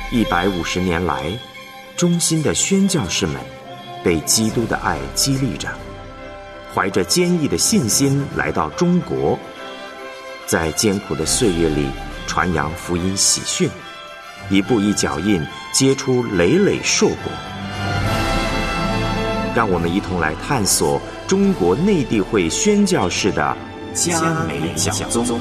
150年来，忠心的宣教士们被基督的爱激励着，怀着坚毅的信心来到中国，在艰苦的岁月里传扬福音喜讯，一步一脚印结出累累硕果。让我们一同来探索中国内地会宣教士的嘉美讲宗。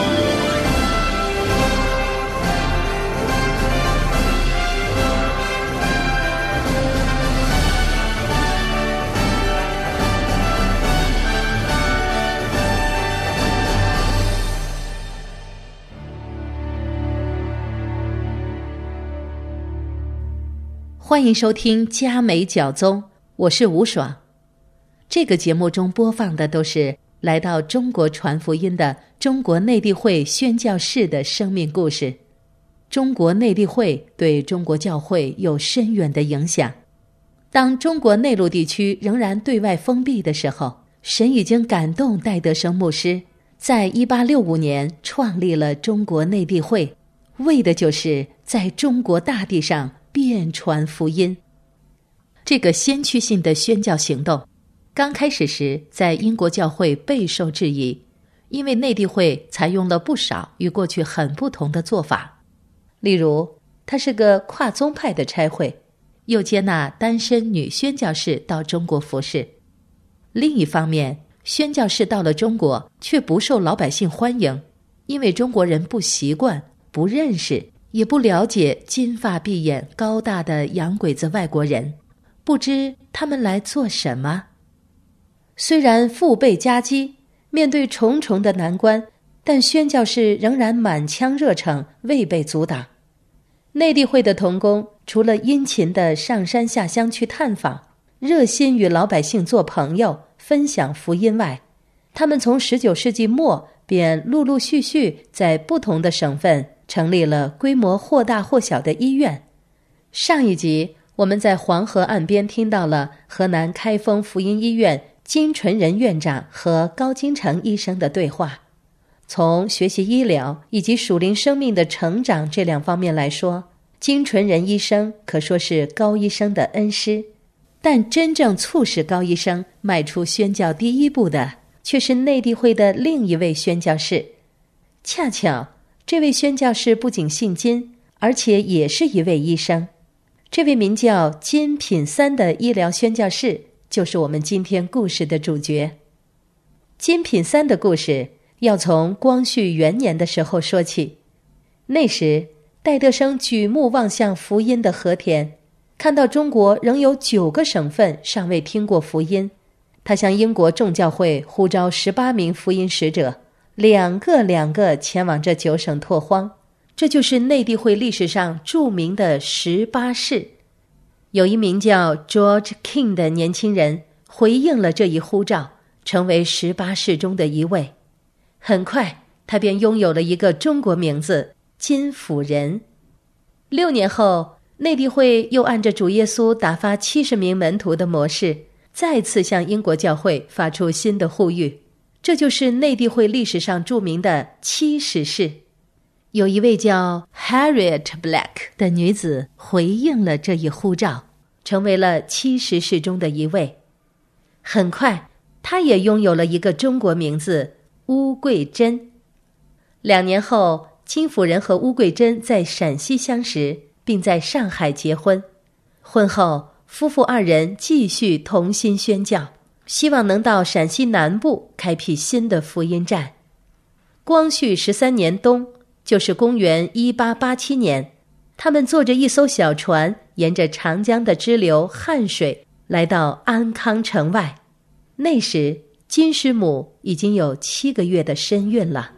欢迎收听嘉美讲宗，我是吴爽。这个节目中播放的都是来到中国传福音的中国内地会宣教士的生命故事。中国内地会对中国教会有深远的影响。当中国内陆地区仍然对外封闭的时候，神已经感动戴德生牧师，在1865年创立了中国内地会，为的就是在中国大地上遍传福音。这个先驱性的宣教行动刚开始时在英国教会备受质疑，因为内地会采用了不少与过去很不同的做法。例如，它是个跨宗派的差会，又接纳单身女宣教士到中国服侍。另一方面，宣教士到了中国却不受老百姓欢迎，因为中国人不习惯、不认识也不了解金发碧眼高大的洋鬼子外国人，不知他们来做什么。虽然腹背夹击，面对重重的难关，但宣教士仍然满腔热诚，未被阻挡。内地会的同工除了殷勤地上山下乡去探访，热心与老百姓做朋友，分享福音外，他们从19世纪末便陆陆续续在不同的省份成立了规模或大或小的医院。上一集我们在黄河岸边听到了河南开封福音医院金纯仁院长和高金城医生的对话。从学习医疗以及属灵生命的成长这两方面来说，金纯仁医生可说是高医生的恩师，但真正促使高医生迈出宣教第一步的，却是内地会的另一位宣教士。恰巧这位宣教士不仅姓金，而且也是一位医生。这位名叫金品三的医疗宣教士，就是我们今天故事的主角。金品三的故事要从光绪元年的时候说起。那时，戴德生举目望向福音的和田，看到中国仍有9个省份尚未听过福音。他向英国众教会呼召18名福音使者，两个前往这9省拓荒。这就是内地会历史上著名的18士。有一名叫 George King 的年轻人回应了这一呼召，成为18士中的一位。很快他便拥有了一个中国名字，金辅仁。6年后，内地会又按着主耶稣打发70名门徒的模式，再次向英国教会发出新的呼吁。这就是内地会历史上著名的70士。有一位叫 Harriet Black 的女子回应了这一呼召，成为了70士中的一位。很快，她也拥有了一个中国名字，邬桂珍。2年后，金辅仁和邬桂珍在陕西相识，并在上海结婚。婚后，夫妇2人继续同心宣教，希望能到陕西南部开辟新的福音站。光绪13年冬，就是公元1887年，他们坐着一艘小船，沿着长江的支流汉水来到安康城外。那时，金师母已经有7个月的身孕了。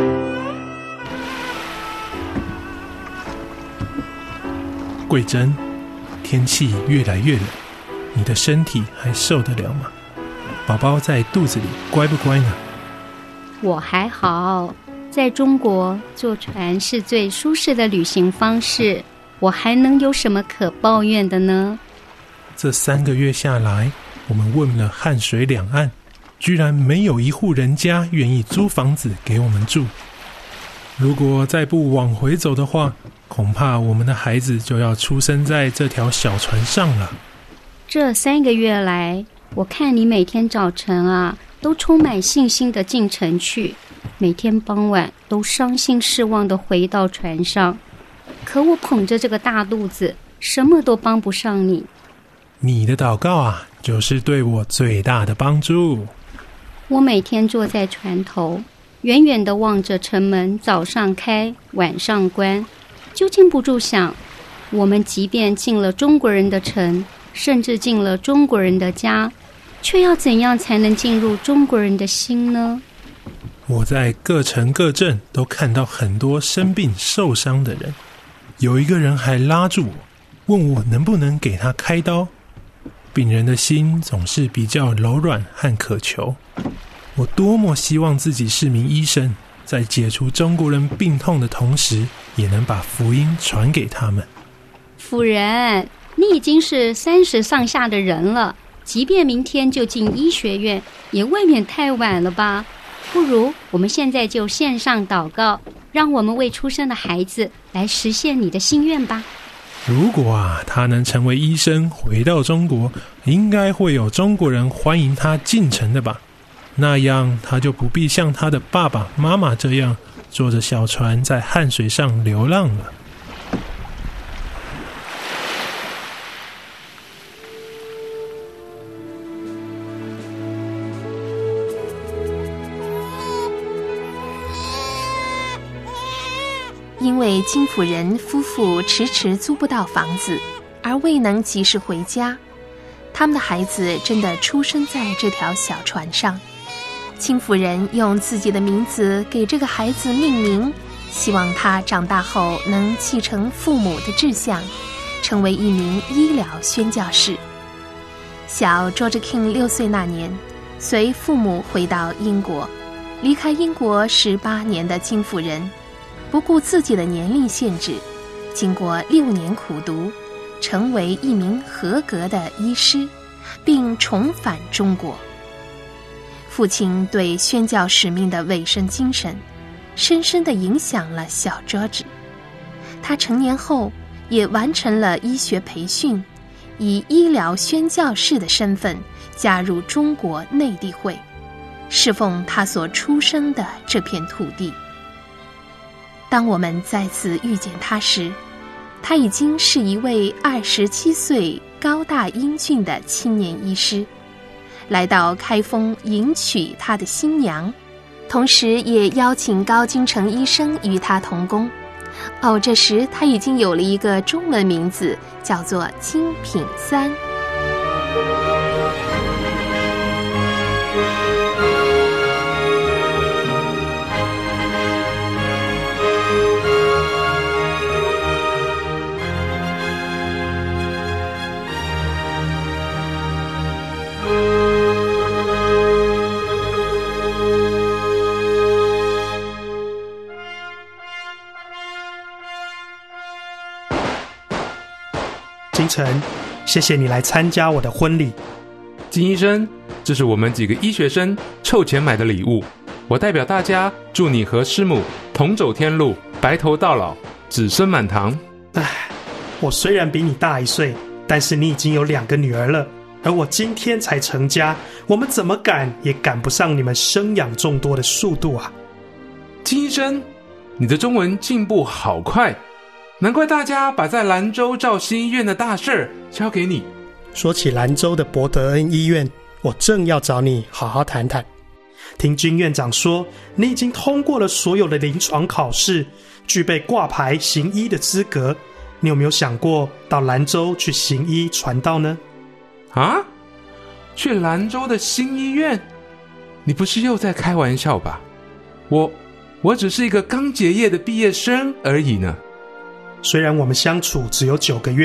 桂珍， 天气越来越冷，你的身体还受得了吗？宝宝在肚子里乖不乖呢？ 我还好，在中国坐船是最舒适的旅行方式，我还能有什么可抱怨的呢？ 这3个月下来，我们问了汉水两岸，居然没有一户人家愿意租房子给我们住。如果再不往回走的话，恐怕我们的孩子就要出生在这条小船上了。 这3个月来，我看你每天早晨都充满信心地进城去，每天傍晚都伤心失望地回到船上。可我捧着这个大肚子，什么都帮不上你。 你的祷告就是对我最大的帮助。 我每天坐在船头，远远地望着城门早上开，晚上关，就禁不住想，我们即便进了中国人的城，甚至进了中国人的家，却要怎样才能进入中国人的心呢？ 我在各城各镇都看到很多生病受伤的人，有一个人还拉住我，问我能不能给他开刀。病人的心总是比较柔软和渴求，我多么希望自己是名医生，在解除中国人病痛的同时，也能把福音传给他们。 夫人，你已经是30上下的人了，即便明天就进医学院，也未免太晚了吧？不如我们现在就线上祷告，让我们未出生的孩子来实现你的心愿吧。 如果他能成为医生回到中国，应该会有中国人欢迎他进城的吧？那样他就不必像他的爸爸妈妈这样坐着小船在汉水上流浪了。 因为金辅仁夫妇迟迟租不到房子，而未能及时回家，他们的孩子真的出生在这条小船上。金辅仁用自己的名字给这个孩子命名，希望他长大后能继承父母的志向，成为一名医疗宣教士。小 George King 6岁那年，随父母回到英国，离开英国18年的金辅仁不顾自己的年龄限制，经过6年苦读，成为一名合格的医师，并重返中国。父亲对宣教使命的委身精神，深深地影响了小 George。他成年后也完成了医学培训，以医疗宣教士的身份加入中国内地会，侍奉他所出生的这片土地。当我们再次遇见他时，他已经是一位27岁高大英俊的青年医师，来到开封迎娶他的新娘，同时也邀请高金城医生与他同工。这时他已经有了一个中文名字，叫做金品三。 金城，谢谢你来参加我的婚礼。 金医生，这是我们几个医学生凑钱买的礼物，我代表大家祝你和师母同走天路，白头到老，子孙满堂。 我虽然比你大1岁，但是你已经有2个女儿了，而我今天才成家，我们怎么赶也赶不上你们生养众多的速度啊。 金医生，你的中文进步好快，难怪大家把在兰州肇新医院的大事交给你。 说起兰州的博德恩医院，我正要找你好好谈谈。听金院长说，你已经通过了所有的临床考试，具备挂牌行医的资格。你有没有想过到兰州去行医传道呢？ 去兰州的新医院？你不是又在开玩笑吧？我只是一个刚结业的毕业生而已呢。 虽然我们相处只有9个月，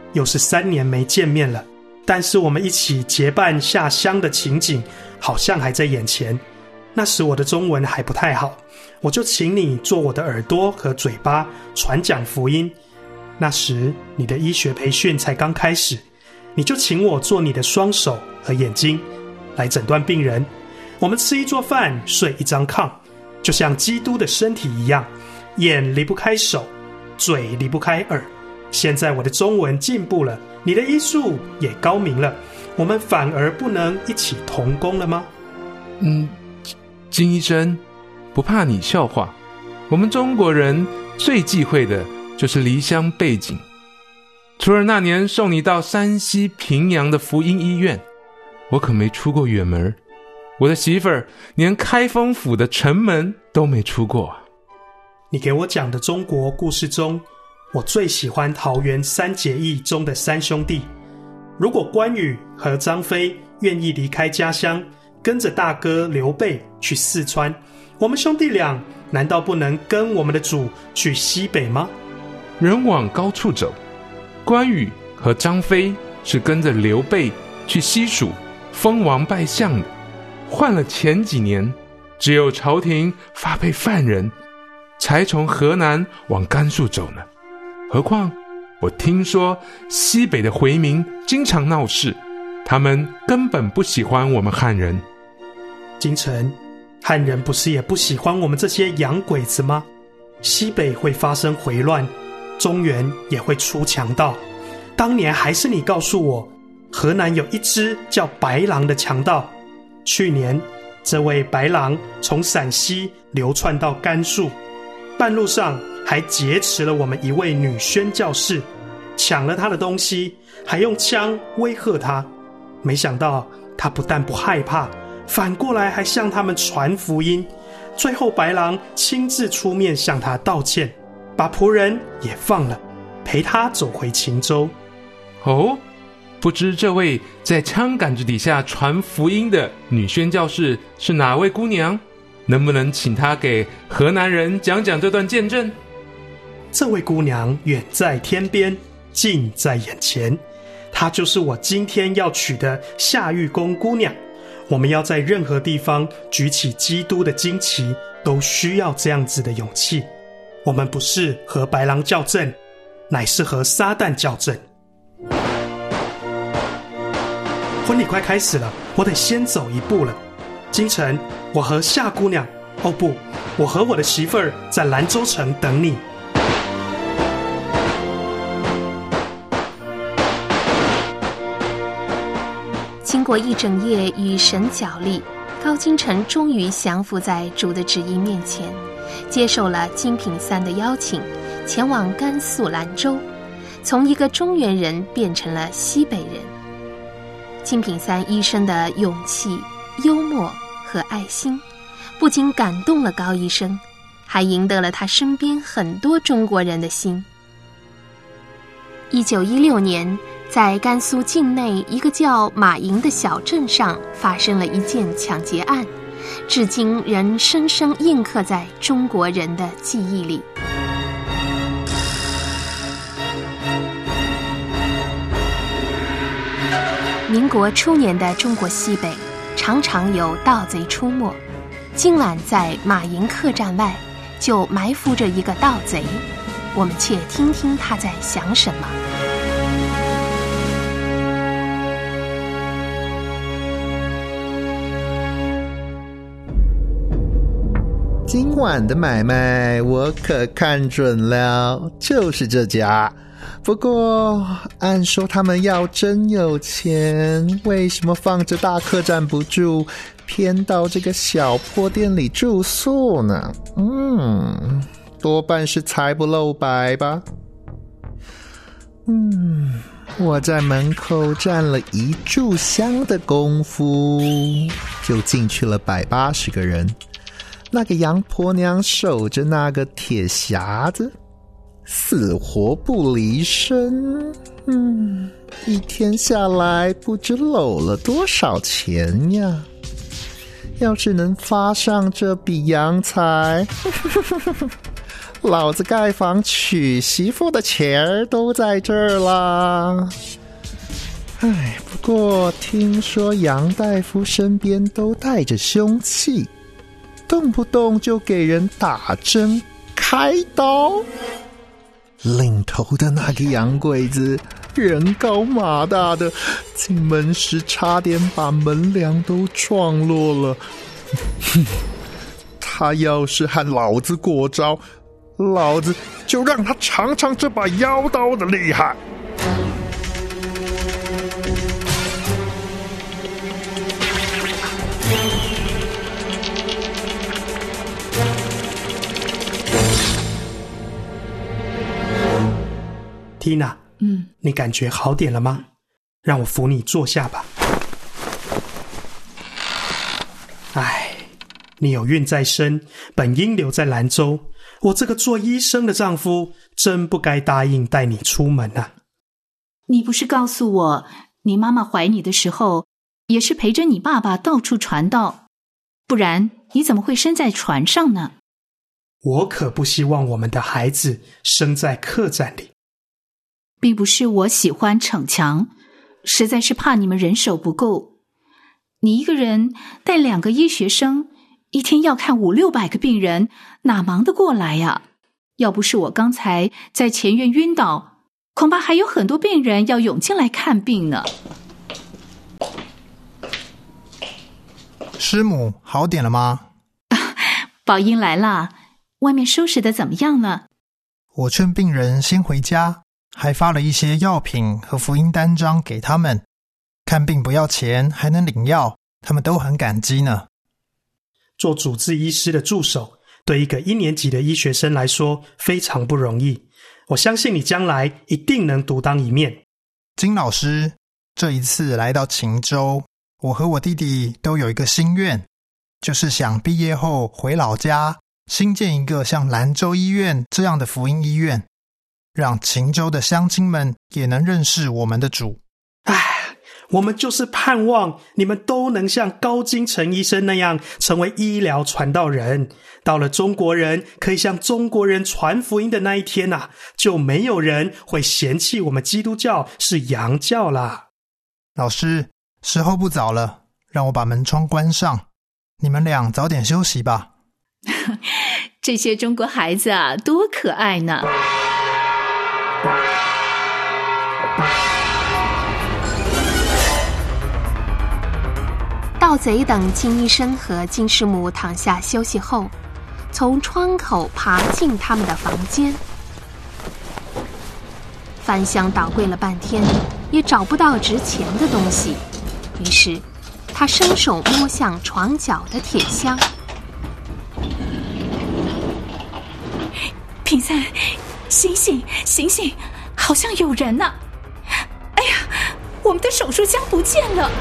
又是3年没见面了，但是我们一起结伴下乡的情景好像还在眼前。那时我的中文还不太好，我就请你做我的耳朵和嘴巴，传讲福音。那时你的医学培训才刚开始，你就请我做你的双手和眼睛，来诊断病人。我们吃一桌饭，睡一张炕，就像基督的身体一样，眼离不开手，嘴离不开耳。现在我的中文进步了，你的医术也高明了，我们反而不能一起同工了吗？ 金医生，不怕你笑话，我们中国人最忌讳的就是离乡背井。除了那年送你到山西平阳的福音医院，我可没出过远门。我的媳妇儿连开封府的城门都没出过。 你给我讲的中国故事中，我最喜欢桃园3结义中的3兄弟。如果关羽和张飞愿意离开家乡，跟着大哥刘备去四川，我们兄弟俩难道不能跟我们的主去西北吗？ 人往高处走，关羽和张飞是跟着刘备去西蜀封王拜相的，换了前几年，只有朝廷发配犯人，才从河南往甘肃走呢。何况我听说西北的回民经常闹事，他们根本不喜欢我们汉人。 京城，汉人不是也不喜欢我们这些洋鬼子吗？西北会发生回乱，中原也会出强盗。当年还是你告诉我，河南有一只叫白狼的强盗。去年这位白狼从陕西流窜到甘肃，半路上还劫持了我们一位女宣教士，抢了她的东西，还用枪威吓她。没想到她不但不害怕，反过来还向他们传福音。最后白狼亲自出面向他道歉，把仆人也放了，陪他走回秦州。 哦，不知这位在枪杆子底下传福音的女宣教士是哪位姑娘？能不能请她给河南人讲讲这段见证？ 这位姑娘远在天边，近在眼前，她就是我今天要娶的夏玉公姑娘。我们要在任何地方举起基督的旌旗，都需要这样子的勇气。我们不是和白狼较正，乃是和撒旦较正。婚礼快开始了，我得先走一步了。京城，我和夏姑娘，哦不，我和我的媳妇儿在兰州城等你。 经过一整夜与神角力，高京城终于降服在主的旨意面前，接受了金品三的邀请，前往甘肃兰州，从一个中原人变成了西北人。金品三医生的勇气、幽默和爱心，不仅感动了高医生，还赢得了他身边很多中国人的心。1916年，在甘肃境内一个叫马营的小镇上发生了一件抢劫案，至今仍深深印刻在中国人的记忆里。民国初年的中国西北常常有盗贼出没，今晚在马营客栈外就埋伏着一个盗贼，我们且听听他在想什么。 今晚的买卖我可看准了，就是这家。不过按说他们要真有钱，为什么放着大客栈不住，偏到这个小破店里住宿呢？多半是财不露白吧。我在门口站了一炷香的功夫，就进去了180个人。那个杨婆娘守着那个铁匣子，死活不离身。一天下来不知搂了多少钱呀！要是能发上这笔洋财， 老子盖房娶媳妇的钱儿都在这儿啦。不过听说杨大夫身边都带着凶器，动不动就给人打针开刀。领头的那个洋鬼子人高马大的，进门时差点把门梁都撞落了。他要是和老子过招，老子就让他尝尝这把妖刀的厉害。 Tina，你感觉好点了吗？让我扶你坐下吧。你有孕在身，本应留在兰州。我这个做医生的丈夫，真不该答应带你出门啊。 你不是告诉我，你妈妈怀你的时候，也是陪着你爸爸到处传道，不然你怎么会生在船上呢？ 我可不希望我们的孩子生在客栈里。 并不是我喜欢逞强，实在是怕你们人手不够。你一个人带2个医学生，一天要看500-600个病人，哪忙得过来呀？要不是我刚才在前院晕倒，恐怕还有很多病人要涌进来看病呢。 师母，好点了吗？ 宝英来了，外面收拾的怎么样了？ 我劝病人先回家，还发了一些药品和福音单张给他们，看病不要钱，还能领药，他们都很感激呢。 做主治医师的助手，对一个1年级的医学生来说非常不容易。我相信你将来一定能独当一面。 金老师，这一次来到秦州，我和我弟弟都有一个心愿，就是想毕业后回老家，新建一个像兰州医院这样的福音医院，让秦州的乡亲们也能认识我们的主。 我们就是盼望你们都能像高金城医生那样成为医疗传道人，到了中国人可以向中国人传福音的那一天啊，就没有人会嫌弃我们基督教是洋教啦。 老师，时候不早了，让我把门窗关上，你们俩早点休息吧。 这些中国孩子啊，多可爱呢。 盗贼等金医生和金师母躺下休息后，从窗口爬进他们的房间，翻箱倒柜了半天，也找不到值钱的东西。于是他伸手摸向床角的铁箱。 平三，醒醒醒醒，好像有人呢！哎呀，我们的手术箱不见了。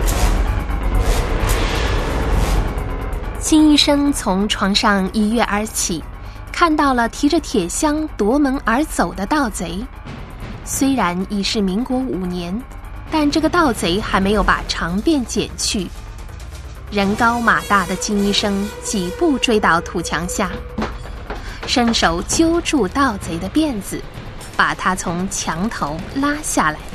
金医生从床上一跃而起，看到了提着铁箱夺门而走的盗贼。虽然已是民国5年，但这个盗贼还没有把长辫剪去。人高马大的金医生几步追到土墙下，伸手揪住盗贼的辫子，把他从墙头拉下来。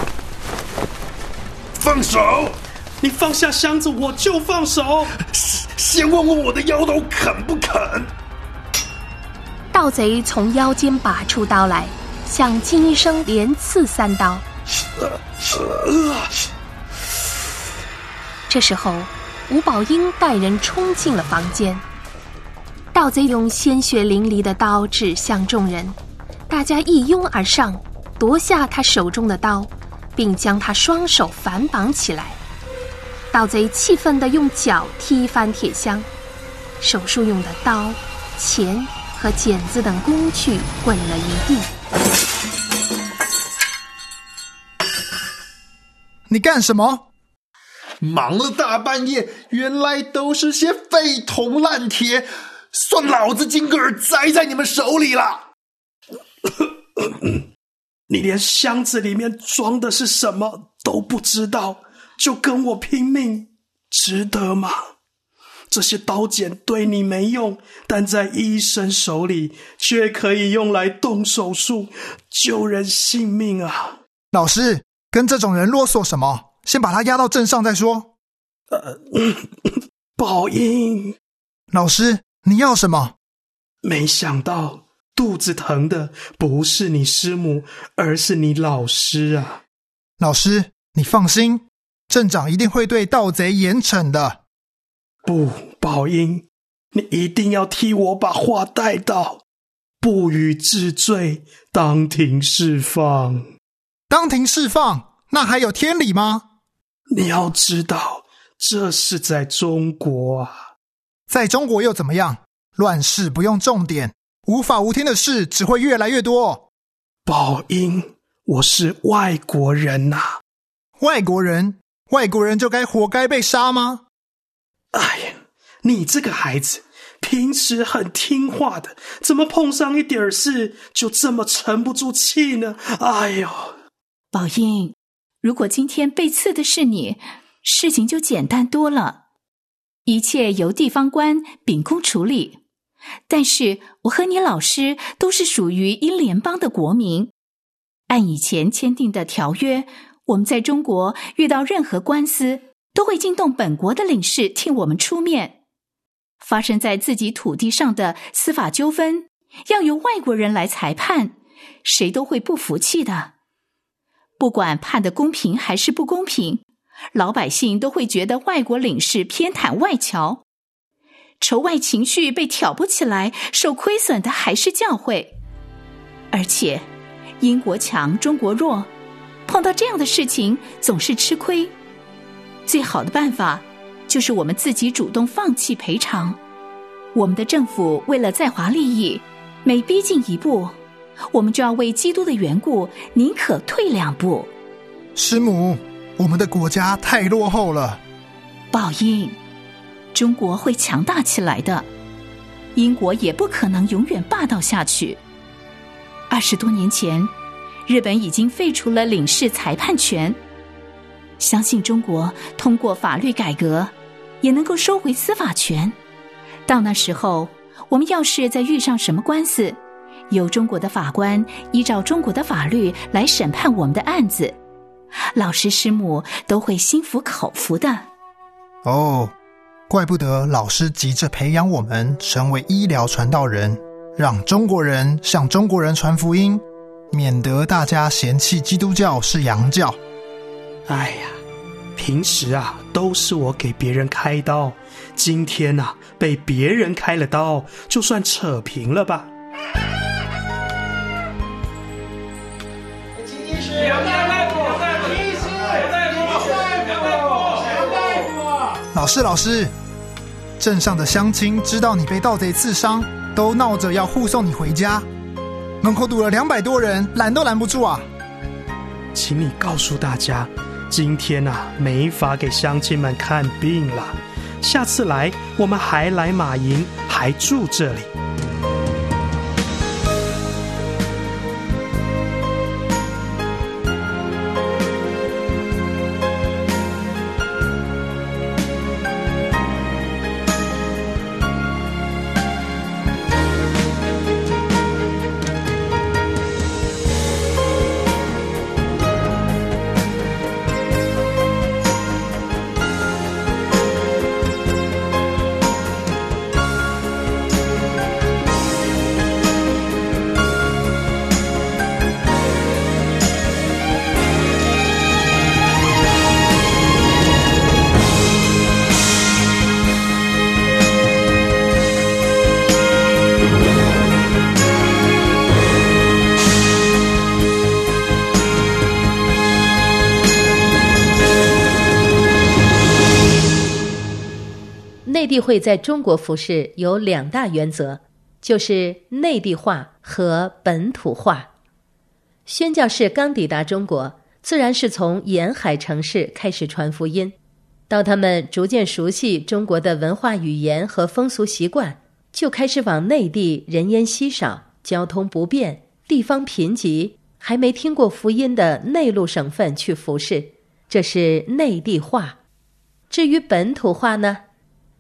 放手！你放下箱子我就放手，先问问我的腰刀肯不肯。 盗贼从腰间拔出刀来，向金医生连刺3刀。这时候吴宝英带人冲进了房间，盗贼用鲜血淋漓的刀指向众人，大家一拥而上，夺下他手中的刀，并将他双手反绑起来。盗贼气愤地用脚踢翻铁箱，手术用的刀、钳和剪子等工具滚了一地。 你干什么？ 忙了大半夜，原来都是些废铜烂铁，算老子金格尔栽在你们手里了。 你连箱子里面装的是什么都不知道，就跟我拼命，值得吗？ 这些刀剪对你没用，但在医生手里却可以用来动手术，救人性命啊！ 老师，跟这种人啰嗦什么？先把他押到镇上再说。 宝英， 老师，你要什么？ 没想到肚子疼的不是你师母，而是你老师啊！ 老师，你放心，镇长一定会对盗贼严惩的。 不，宝英，你一定要替我把话带到，不予治罪，当庭释放。 当庭释放？那还有天理吗？ 你要知道，这是在中国啊。 在中国又怎么样？乱世不用重点，无法无天的事只会越来越多。 宝英，我是外国人啊。 外国人就该活该被杀吗？ 哎呀，你这个孩子平时很听话的，怎么碰上一点事就这么沉不住气呢？哎呦， 宝英，如果今天被刺的是你，事情就简单多了，一切由地方官秉公处理。但是我和你老师都是属于英联邦的国民，按以前签订的条约，我们在中国遇到任何官司，都会惊动本国的领事替我们出面。发生在自己土地上的司法纠纷，要由外国人来裁判，谁都会不服气的。不管判得公平还是不公平，老百姓都会觉得外国领事偏袒外侨。仇外情绪被挑拨起来，受亏损的还是教会。而且英国强中国弱，碰到这样的事情总是吃亏。最好的办法就是我们自己主动放弃赔偿。我们的政府为了在华利益，每逼近一步，我们就要为基督的缘故宁可退两步。 师母，我们的国家太落后了。 宝英，中国会强大起来的，英国也不可能永远霸道下去。20多年前，日本已经废除了领事裁判权，相信中国通过法律改革，也能够收回司法权。到那时候，我们要是再遇上什么官司，由中国的法官依照中国的法律来审判我们的案子，老师师母都会心服口服的。 哦，怪不得老师急着培养我们成为医疗传道人，让中国人向中国人传福音，免得大家嫌弃基督教是洋教。 哎呀，平时啊都是我给别人开刀，今天啊被别人开了刀，就算扯平了吧。 老师，镇上的乡亲知道你被盗贼刺伤，都闹着要护送你回家，门口堵了200多人，拦都拦不住啊。 请你告诉大家，今天啊没法给乡亲们看病了，下次来我们还来马营，还住这里。 内地会在中国服事有2大原则，就是内地化和本土化。宣教士刚抵达中国，自然是从沿海城市开始传福音，到他们逐渐熟悉中国的文化语言和风俗习惯，就开始往内地人烟稀少、交通不便、地方贫瘠、还没听过福音的内陆省份去服事，这是内地化。至于本土化呢，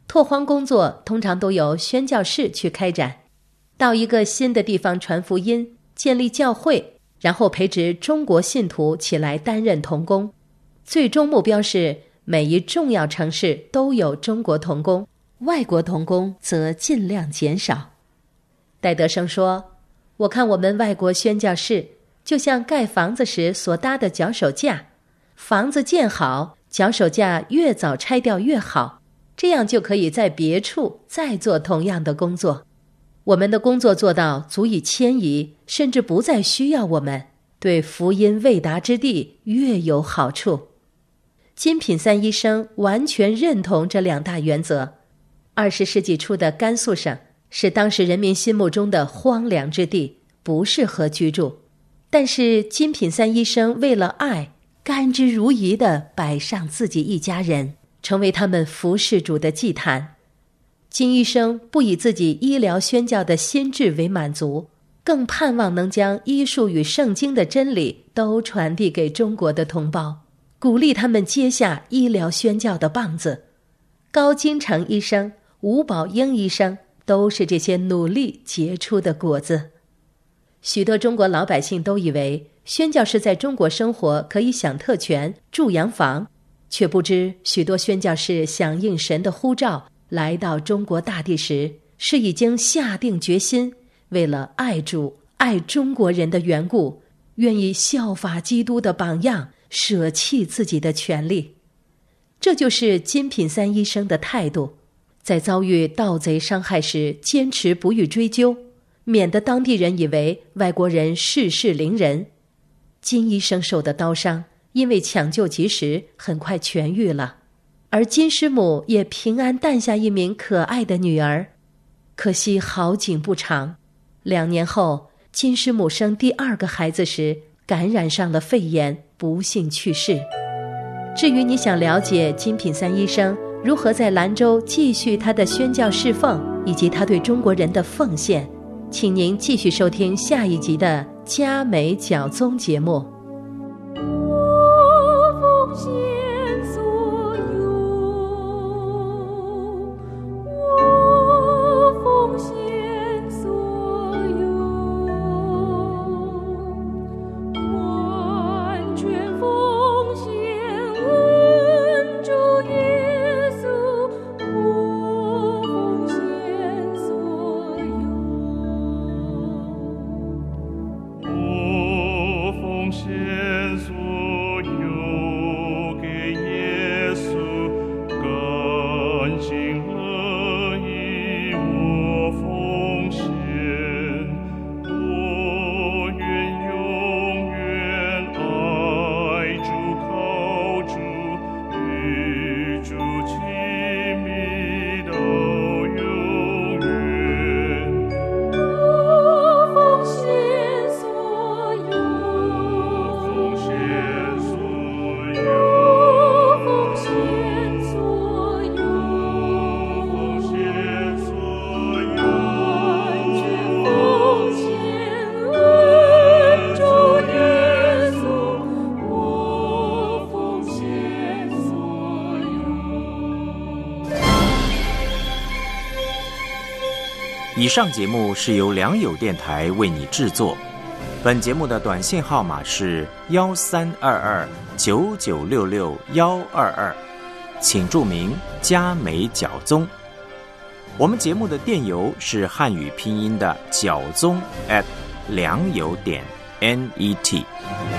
拓荒工作通常都由宣教士去开展，到一个新的地方传福音，建立教会，然后培植中国信徒起来担任同工。最终目标是每一重要城市都有中国同工，外国同工则尽量减少。戴德生说，我看我们外国宣教士就像盖房子时所搭的脚手架，房子建好，脚手架越早拆掉越好，这样就可以在别处再做同样的工作。我们的工作做到足以迁移，甚至不再需要我们，对福音未达之地越有好处。金品三医生完全认同这两大原则。20世纪初的甘肃省是当时人民心目中的荒凉之地，不适合居住。但是金品三医生为了爱，甘之如饴地摆上自己一家人，成为他们服事主的祭坛。金医生不以自己医疗宣教的心志为满足，更盼望能将医术与圣经的真理都传递给中国的同胞，鼓励他们接下医疗宣教的棒子。高金城医生、吴宝英医生都是这些努力结出的果子。许多中国老百姓都以为宣教士在中国生活可以享特权、住洋房，却不知许多宣教士响应神的呼召来到中国大地时，是已经下定决心，为了爱主、爱中国人的缘故，愿意效法基督的榜样，舍弃自己的权利。这就是金品三医生的态度，在遭遇盗贼伤害时坚持不予追究，免得当地人以为外国人事事凌人。金医生受的刀伤因为抢救及时，很快痊愈了，而金师母也平安诞下一名可爱的女儿。可惜好景不长，2年后，金师母生第2个孩子时感染上了肺炎，不幸去世。至于你想了解金品三医生如何在兰州继续他的宣教侍奉，以及他对中国人的奉献，请您继续收听下一集的嘉美角宗节目。 我奉献所有，我奉献所有，完全奉献恩主耶稣，我奉献所有。我奉献所有给耶稣，甘心乐意我奉献，我愿永远爱主靠主，与主亲密到永远。我奉献所有，奉献所有，奉献所有，奉献所有，完全奉献恩主耶稣，我奉献所有。 以上节目是由良友电台为你制作，本节目的短信号码是132299666122，请注明嘉美角宗。我们节目的电邮是汉语拼音的角宗@良友.net。